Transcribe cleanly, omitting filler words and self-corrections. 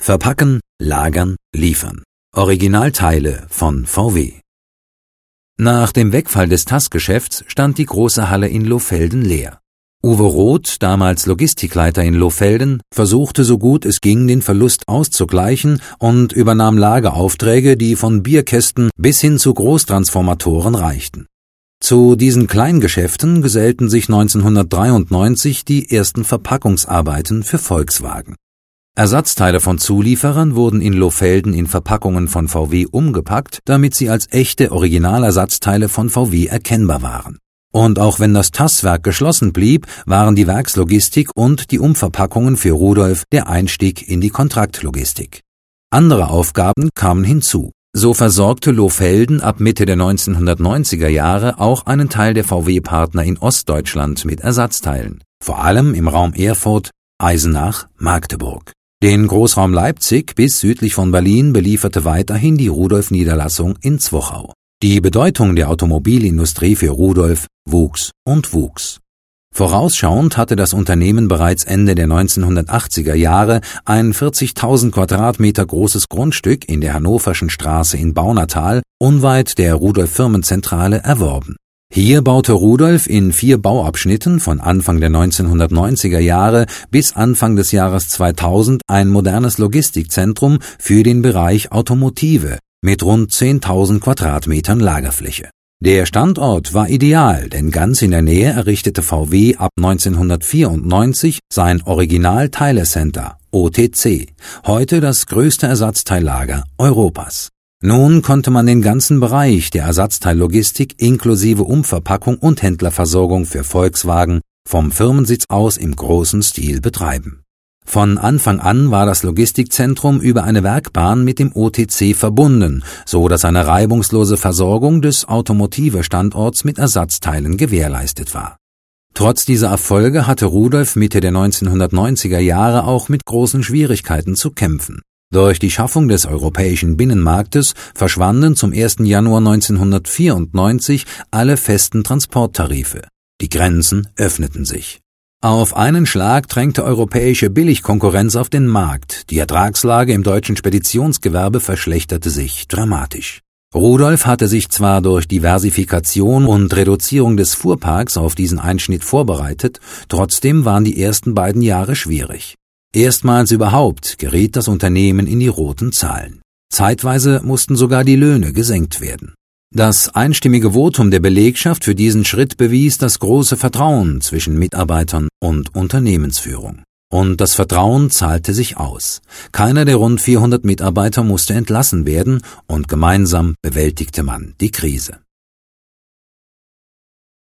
Verpacken, lagern, liefern. Originalteile von VW. Nach dem Wegfall des TAS-Geschäfts stand die große Halle in Lohfelden leer. Uwe Roth, damals Logistikleiter in Lohfelden, versuchte so gut es ging, den Verlust auszugleichen und übernahm Lageraufträge, die von Bierkästen bis hin zu Großtransformatoren reichten. Zu diesen Kleingeschäften gesellten sich 1993 die ersten Verpackungsarbeiten für Volkswagen. Ersatzteile von Zulieferern wurden in Lohfelden in Verpackungen von VW umgepackt, damit sie als echte Originalersatzteile von VW erkennbar waren. Und auch wenn das TAS-Werk geschlossen blieb, waren die Werkslogistik und die Umverpackungen für Rudolf der Einstieg in die Kontraktlogistik. Andere Aufgaben kamen hinzu. So versorgte Lohfelden ab Mitte der 1990er Jahre auch einen Teil der VW-Partner in Ostdeutschland mit Ersatzteilen, vor allem im Raum Erfurt, Eisenach, Magdeburg. Den Großraum Leipzig bis südlich von Berlin belieferte weiterhin die Rudolf-Niederlassung in Zwochau. Die Bedeutung der Automobilindustrie für Rudolf wuchs und wuchs. Vorausschauend hatte das Unternehmen bereits Ende der 1980er Jahre ein 40.000 Quadratmeter großes Grundstück in der Hannoverschen Straße in Baunatal, unweit der Rudolf-Firmenzentrale, erworben. Hier baute Rudolf in 4 Bauabschnitten von Anfang der 1990er Jahre bis Anfang des Jahres 2000 ein modernes Logistikzentrum für den Bereich Automotive mit rund 10.000 Quadratmetern Lagerfläche. Der Standort war ideal, denn ganz in der Nähe errichtete VW ab 1994 sein Original-Teile-Center, OTC, heute das größte Ersatzteillager Europas. Nun konnte man den ganzen Bereich der Ersatzteillogistik inklusive Umverpackung und Händlerversorgung für Volkswagen vom Firmensitz aus im großen Stil betreiben. Von Anfang an war das Logistikzentrum über eine Werkbahn mit dem OTC verbunden, so dass eine reibungslose Versorgung des Automotive-Standorts mit Ersatzteilen gewährleistet war. Trotz dieser Erfolge hatte Rudolf Mitte der 1990er Jahre auch mit großen Schwierigkeiten zu kämpfen. Durch die Schaffung des europäischen Binnenmarktes verschwanden zum 1. Januar 1994 alle festen Transporttarife. Die Grenzen öffneten sich. Auf einen Schlag drängte europäische Billigkonkurrenz auf den Markt. Die Ertragslage im deutschen Speditionsgewerbe verschlechterte sich dramatisch. Rudolf hatte sich zwar durch Diversifikation und Reduzierung des Fuhrparks auf diesen Einschnitt vorbereitet, trotzdem waren die ersten beiden Jahre schwierig. Erstmals überhaupt geriet das Unternehmen in die roten Zahlen. Zeitweise mussten sogar die Löhne gesenkt werden. Das einstimmige Votum der Belegschaft für diesen Schritt bewies das große Vertrauen zwischen Mitarbeitern und Unternehmensführung. Und das Vertrauen zahlte sich aus. Keiner der rund 400 Mitarbeiter musste entlassen werden und gemeinsam bewältigte man die Krise.